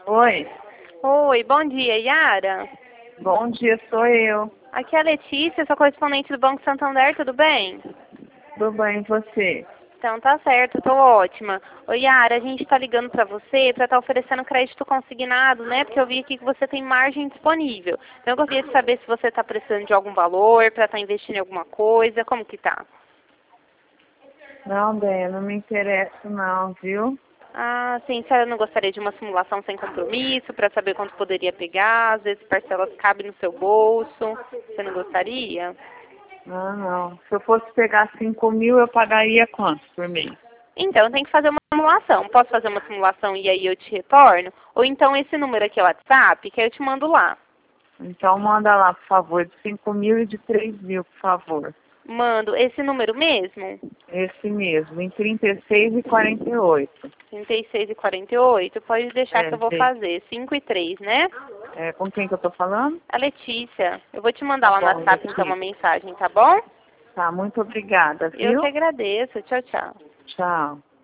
Oi, Oi, bom dia, Yara. bom dia, sou eu. Aqui é a Letícia, sou correspondente do Banco Santander, tudo bem? Tudo bem, e você? Então tá certo, tô ótima. Oi, Yara, a gente tá ligando pra você pra estar oferecendo crédito consignado, né? Porque eu vi aqui que você tem margem disponível. Então eu gostaria de saber se você tá precisando de algum valor pra estar investindo em alguma coisa, como que tá? Não, bem, não me interessa não, viu? Ah, sim, a senhora não gostaria de uma simulação sem compromisso pra saber quanto poderia pegar, às vezes parcelas cabem no seu bolso, você não gostaria? Não, não. Se eu fosse pegar 5.000, eu pagaria quanto por mês? Então, tem que fazer uma simulação. Posso fazer uma simulação e aí eu te retorno? Ou então esse número aqui é o WhatsApp, que aí eu te mando lá. Então manda lá, por favor, de 5.000 e de 3.000, por favor. Mando esse número mesmo? Esse mesmo, em 36 e 48. 36 e 48. Pode deixar que É, eu vou fazer. 5 e 3, né? com quem que eu tô falando? A Letícia. Eu vou te mandar Tá lá no bom, WhatsApp então uma Letícia. mensagem, tá bom? Tá, muito obrigada, Eu que viu? agradeço. Tchau, tchau. Tchau.